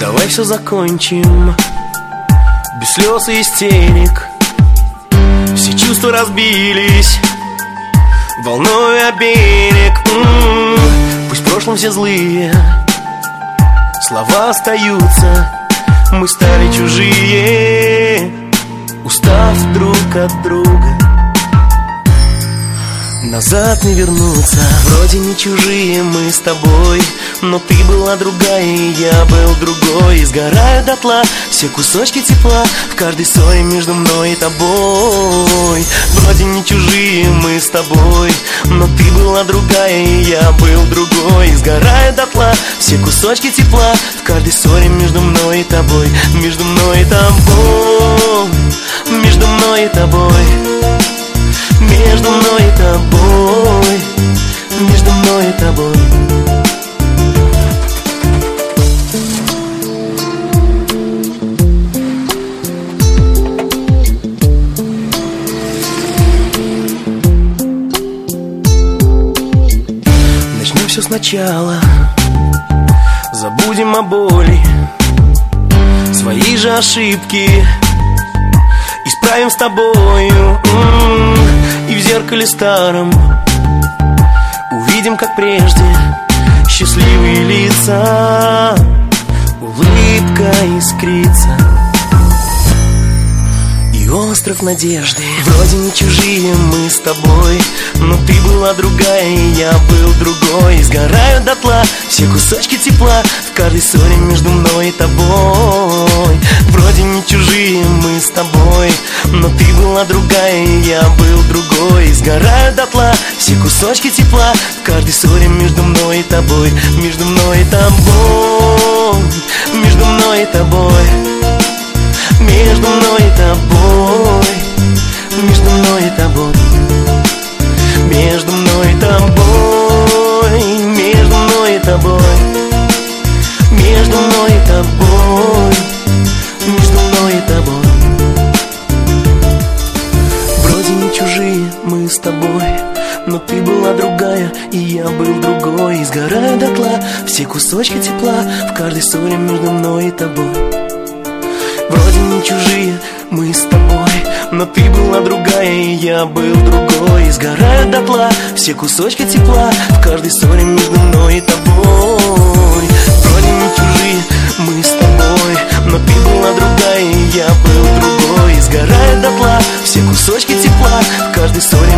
Давай все закончим без слез и истерик. Все чувства разбились волной о берег. Пусть в прошлом все злые слова остаются. Мы стали чужие, устав друг от друга. Назад не вернуться. Вроде не чужие мы с тобой, но ты была другая, и я был другой. И сгорают дотла все кусочки тепла в каждой ссоре между мной и тобой. Вроде не чужие мы с тобой, но ты была другая, и я был другой. И сгорают дотла все кусочки тепла в каждой ссоре между мной и тобой. Между мной и тобой, между мной и тобой, между мной и тобой, между мной и тобой. Начнем все сначала, забудем о боли, свои же ошибки исправим с тобою. И в зеркале старом увидим, как прежде, счастливые лица, улыбка искрится и остров надежды. Вроде не чужие мы с тобой, но ты была другая, и я был другой. И сгорают дотла все кусочки тепла в каждой ссоре между мной и тобой. Вроде не чужие мы с тобой, но ты была другая, и я был другой. И сгорают дотла все кусочки тепла в каждой ссоре между мной и тобой. Между мной и тобой, между мной и тобой, между мной и тобой, между мной и тобой, между мной и тобой, между мной и тобой, между мной и тобой, между мной и тобой. Вроде не чужие мы с тобой, но ты была другая, и я был другой. И сгорают дотла все кусочки тепла в каждой ссоре между мной и тобой. Вроде не чужие мы с тобой, но ты была другая, и я был другой. И сгорают дотла все кусочки тепла в каждой ссоре между мной и тобой. Вроде не чужие мы с тобой, но ты была другая, и я был другой. И сгорают дотла все кусочки тепла в каждой ссоре